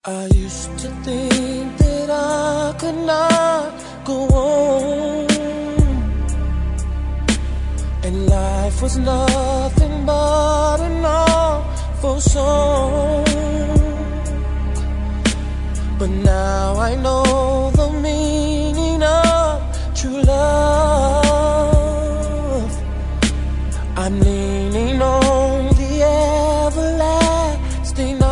I used to think that I could not go on, and life was nothing but an awful song. But now I know the meaning of true love. I'm leaning on the everlasting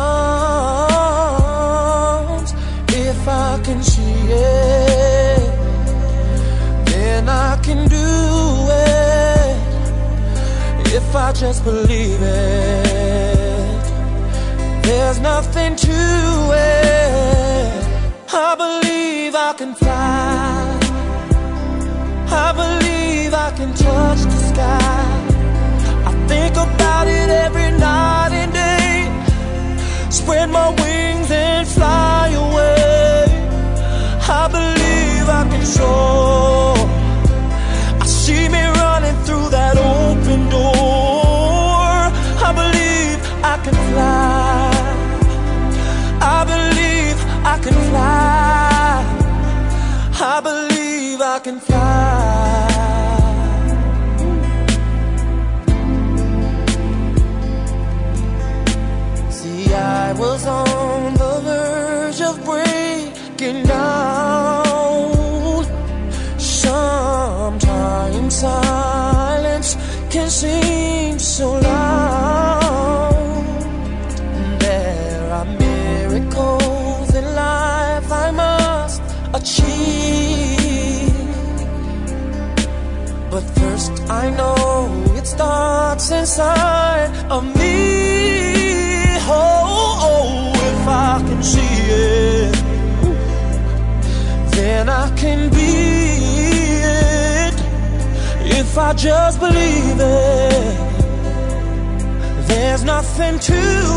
arms. If I can see it, then I can do it. If I just believe it, there's nothing to it. I believe I can fly. I believe I can touch the sky. I think about it every night and day. Spread my wings and fly away. I believe I can soar. I see me running through that open door. I believe I can fly. I believe I can fly. I believe I can fly. See, I was on the verge of breaking down. Sometimes silence can seem so loud. There are miracles in life I must achieve, but first I know it starts inside of me. Oh, if I can see it, then I can be it. If I just believe it, there's nothing to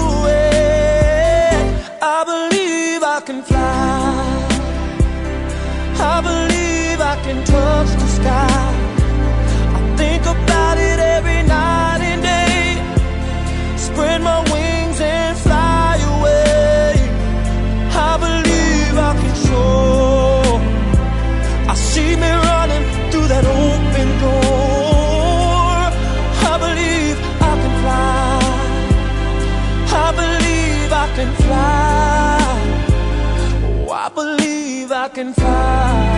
it. I believe I can fly. I believe I can touch the sky. I think about it every night and day. Spread my wings and fly away. I believe I can soar. I see me running through that open door. I believe I can fly. I believe I can fly. Oh, I believe I can fly.